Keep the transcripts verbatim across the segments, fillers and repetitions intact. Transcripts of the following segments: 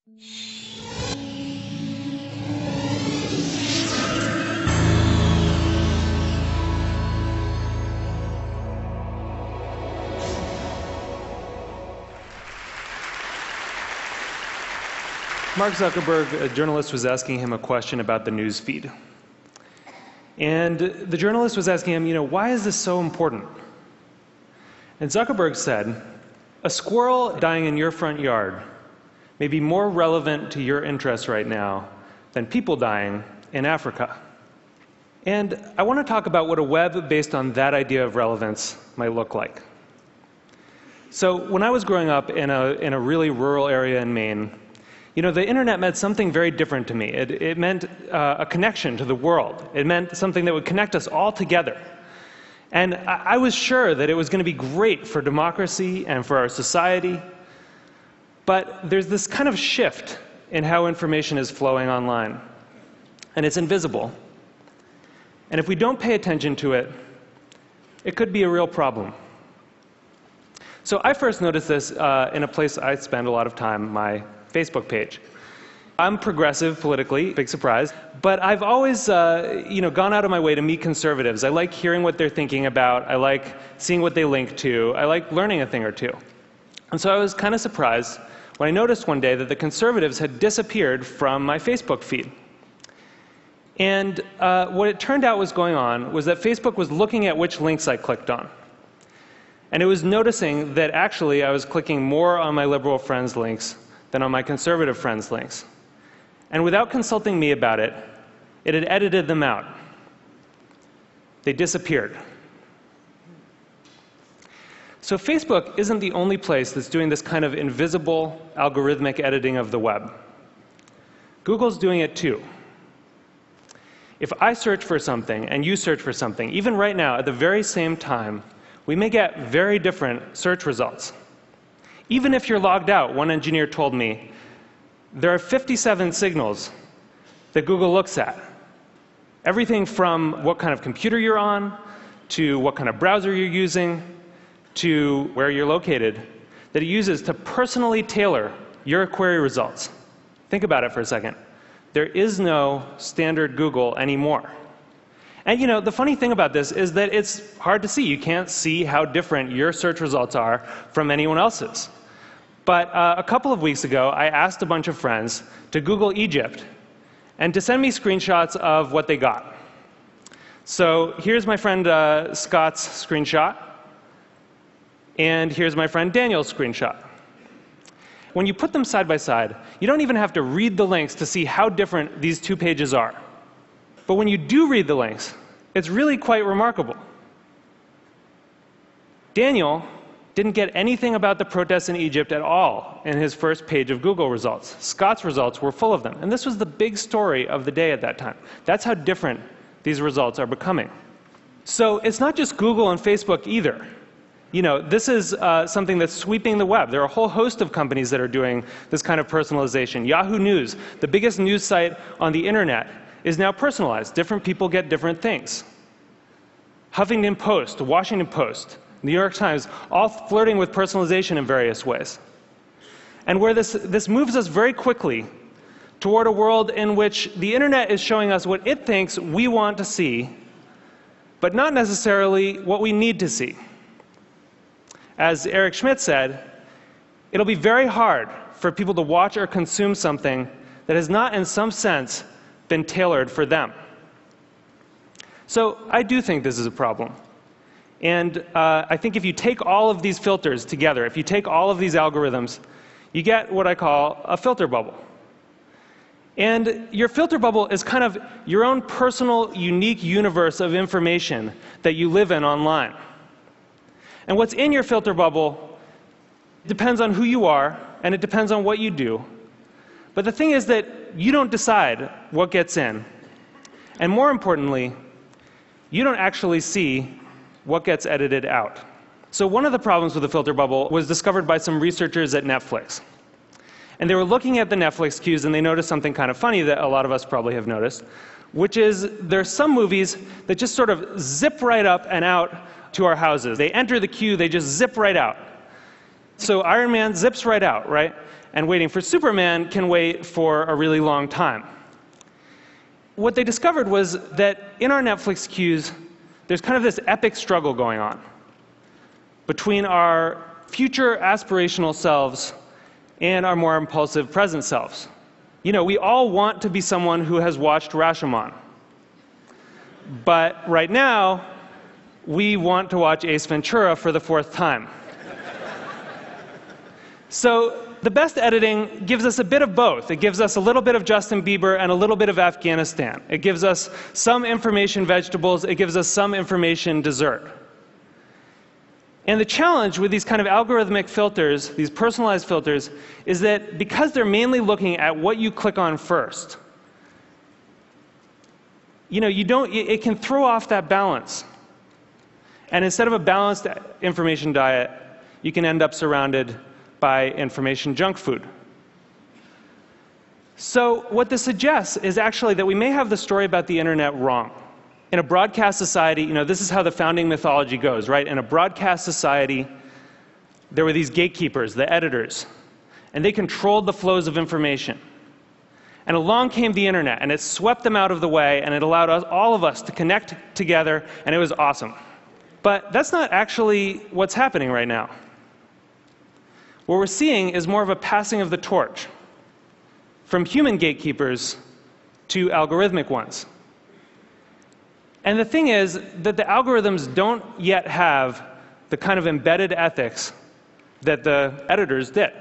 Mark Zuckerberg, a journalist, was asking him a question about the news feed. And the journalist was asking him, you know, why is this so important? And Zuckerberg said, a squirrel dying in your front yard may be more relevant to your interests right now than people dying in Africa. And I want to talk about what a web based on that idea of relevance might look like. So when I was growing up in a, in a really rural area in Maine, you know, the internet meant something very different to me. It, it meant uh, a connection to the world. It meant something that would connect us all together. And I, I was sure that it was going to be great for democracy and for our society. But there's this kind of shift in how information is flowing online. And it's invisible. And if we don't pay attention to it, it could be a real problem. So I first noticed this uh, in a place I spend a lot of time, my Facebook page. I'm progressive politically, big surprise, but I've always uh, you know, gone out of my way to meet conservatives. I like hearing what they're thinking about. I like seeing what they link to. I like learning a thing or two. And so I was kind of surprised when I noticed one day that the conservatives had disappeared from my Facebook feed. And uh, what it turned out was going on was that Facebook was looking at which links I clicked on. And it was noticing that actually I was clicking more on my liberal friends' links than on my conservative friends' links. And without consulting me about it, it had edited them out. They disappeared. So Facebook isn't the only place that's doing this kind of invisible algorithmic editing of the web. Google's doing it too. If I search for something and you search for something, even right now at the very same time, we may get very different search results. Even if you're logged out, one engineer told me, there are fifty-seven signals that Google looks at. Everything from what kind of computer you're on, to what kind of browser you're using, to where you're located, that it uses to personally tailor your query results. Think about it for a second. There is no standard Google anymore. And you know, the funny thing about this is that it's hard to see. You can't see how different your search results are from anyone else's. But uh, a couple of weeks ago, I asked a bunch of friends to Google Egypt and to send me screenshots of what they got. So here's my friend uh, Scott's screenshot, and here's my friend Daniel's screenshot. When you put them side by side, you don't even have to read the links to see how different these two pages are. But when you do read the links, it's really quite remarkable. Daniel didn't get anything about the protests in Egypt at all in his first page of Google results. Scott's results were full of them. And this was the big story of the day at that time. That's how different these results are becoming. So it's not just Google and Facebook either. You know, this is uh, something that's sweeping the web. There are a whole host of companies that are doing this kind of personalization. Yahoo News, the biggest news site on the internet, is now personalized. Different people get different things. Huffington Post, the Washington Post, New York Times, all flirting with personalization in various ways. And where this, this moves us very quickly toward a world in which the internet is showing us what it thinks we want to see, but not necessarily what we need to see. As Eric Schmidt said, it'll be very hard for people to watch or consume something that has not, in some sense, been tailored for them. So I do think this is a problem. And uh, I think if you take all of these filters together, if you take all of these algorithms, you get what I call a filter bubble. And your filter bubble is kind of your own personal, unique universe of information that you live in online. And what's in your filter bubble depends on who you are, and it depends on what you do. But the thing is that you don't decide what gets in. And more importantly, you don't actually see what gets edited out. So one of the problems with the filter bubble was discovered by some researchers at Netflix. And they were looking at the Netflix queues, and they noticed something kind of funny that a lot of us probably have noticed, which is there's some movies that just sort of zip right up and out to our houses. They enter the queue, they just zip right out. So Iron Man zips right out, right? and waiting for Superman can wait for a really long time. What they discovered was that in our Netflix queues, there's kind of this epic struggle going on between our future aspirational selves and our more impulsive present selves. You know, we all want to be someone who has watched Rashomon. But right now, we want to watch Ace Ventura for the fourth time. So the best editing gives us a bit of both. It gives us a little bit of Justin Bieber and a little bit of Afghanistan. It gives us some information vegetables. It gives us some information dessert. And the challenge with these kind of algorithmic filters, these personalized filters, is that because they're mainly looking at what you click on first, you know, you don't, it can throw off that balance. And instead of a balanced information diet, you can end up surrounded by information junk food. So what this suggests is actually that we may have the story about the internet wrong. In a broadcast society, you know, this is how the founding mythology goes, right? In a broadcast society, there were these gatekeepers, the editors, and they controlled the flows of information. And along came the internet, and it swept them out of the way, and it allowed us, all of us to connect together, and it was awesome. But that's not actually what's happening right now. What we're seeing is more of a passing of the torch from human gatekeepers to algorithmic ones. And the thing is that the algorithms don't yet have the kind of embedded ethics that the editors did.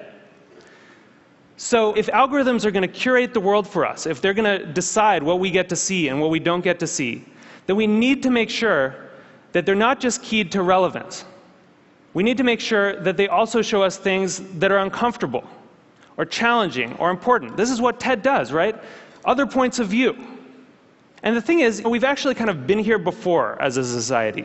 So if algorithms are going to curate the world for us, if they're going to decide what we get to see and what we don't get to see, then we need to make sure that they're not just keyed to relevance. We need to make sure that they also show us things that are uncomfortable or challenging or important. This is what TED does, right? Other points of view. And the thing is, we've actually kind of been here before as a society.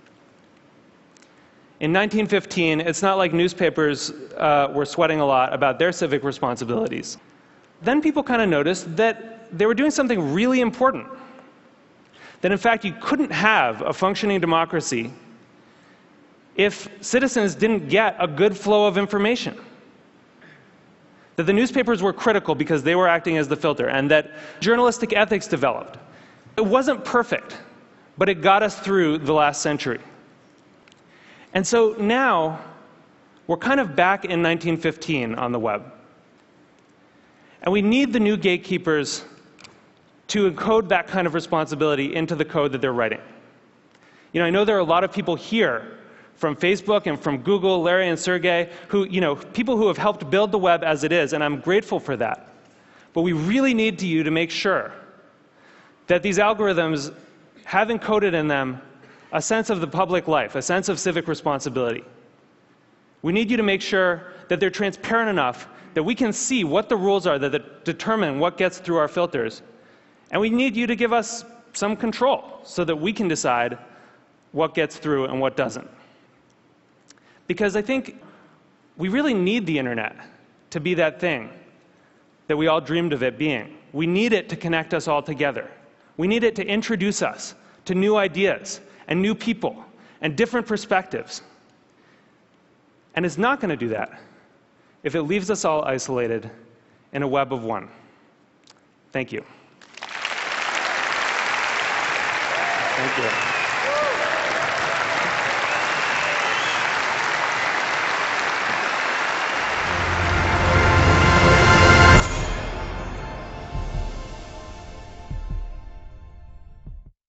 In nineteen fifteen, it's not like newspapers uh, were sweating a lot about their civic responsibilities. Then people kind of noticed that they were doing something really important. That in fact, you couldn't have a functioning democracy if citizens didn't get a good flow of information. That the newspapers were critical because they were acting as the filter, and that journalistic ethics developed. It wasn't perfect, but it got us through the last century. And so now, we're kind of back in nineteen fifteen on the web. And we need the new gatekeepers to encode that kind of responsibility into the code that they're writing. You know, I know there are a lot of people here from Facebook and from Google, Larry and Sergey, who, you know, people who have helped build the web as it is, and I'm grateful for that. But we really need to you to make sure that these algorithms have encoded in them a sense of the public life, a sense of civic responsibility. We need you to make sure that they're transparent enough that we can see what the rules are that, that determine what gets through our filters. And we need you to give us some control so that we can decide what gets through and what doesn't. Because I think we really need the internet to be that thing that we all dreamed of it being. We need it to connect us all together. We need it to introduce us to new ideas and new people and different perspectives. And it's not going to do that if it leaves us all isolated in a web of one. Thank you. Thank you.